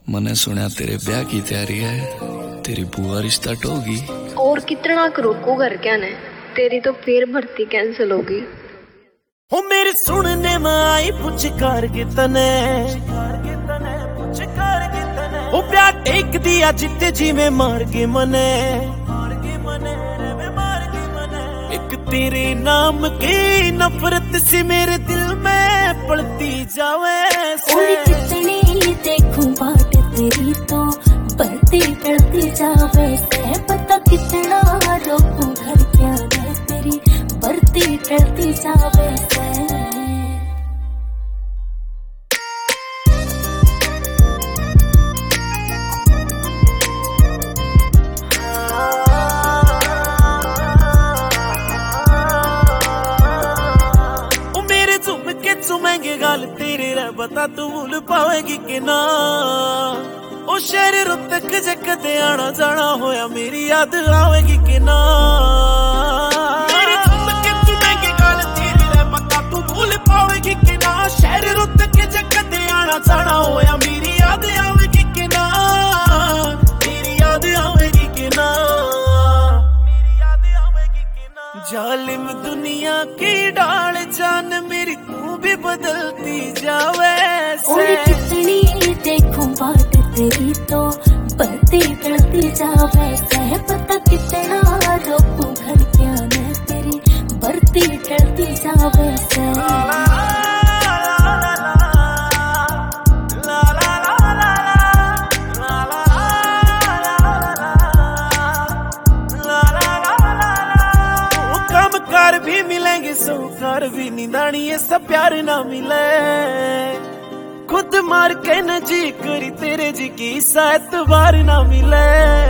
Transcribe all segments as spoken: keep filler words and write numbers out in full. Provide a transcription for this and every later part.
मैंने सुना तेरे ब्याह की तैयारी है, तेरी बुआ रिश्ता टोगी। और कितना रोको घर क्या ने, तेरी तो फिर भर्ती कैंसिल होगी। हो मेरे सुनने में आई पुछ कर के तने, ओ प्यार टेक दिया जिते जी में मार के मने, एक तेरे नाम की नफरत सी मेरे दिल में पड़ती जावे। और कितनी देखूं बाट तेरी तो बढ़ती बढ़ती जावे से, पता कितना रोकूं घर क्या है तेरी बढ़ती बढ़ती जावे से। सुमेंगे गाल तेरे रे बता तू भूल पावेगी कि ना। ओ शहर रुतक जकते आना जाना होया मेरी याद आवेगी कि ना। मेरे सुमेंगे सुमेंगे गाल तेरे रे बता तू भूल पावेगी कि ना। शहर रुतक जकते आना जाना होया मेरी याद आवेगी कि ना। मेरी याद आवेगी कि ना। मेरी याद आवेगी कि ना। जालिम दुनिया की डाल जान मेरी भी बदलती जावे से। और कितनी देखूं बाट तेरी तो बढ़ती बढ़ती जावे से, पता कितना रोकूं घर क्या है तेरी बढ़ती बढ़ती जावे से। कार भी मिलेंगे सौकार भी निदानी ये सब प्यार ना मिले। खुद मार के न जी करी तेरे जी की सात बार ना मिले।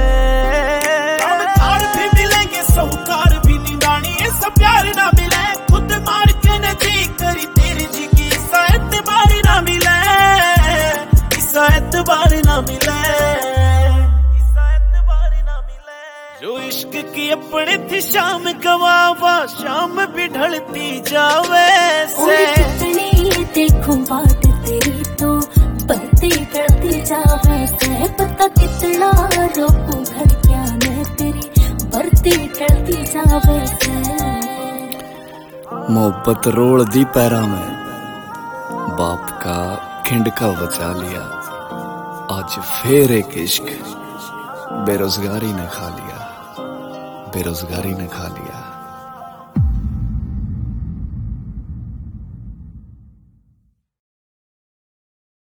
कार भी मिलेंगे सौकार भी निदानी ये सब प्यार ना मिले। खुद मार के न जी करी तेरे जी की सात बार ना मिले। सात बार ना मिले। जो इश्क की अपने थी शाम गवावा शाम भी ढलती जावे से। और कितनी देखूं बाट तेरी तो बढ़ती बढ़ती जावे से, पता कितना रोकूं घर क्या है तेरी बढ़ती बढ़ती जावे से। मोहब्बत रोड़ दी पैरा में, बाप का खिंडका बचा लिया। आज फिर एक इश्क बेरोजगारी ने खा लिया, बेरोजगारी ने खा लिया।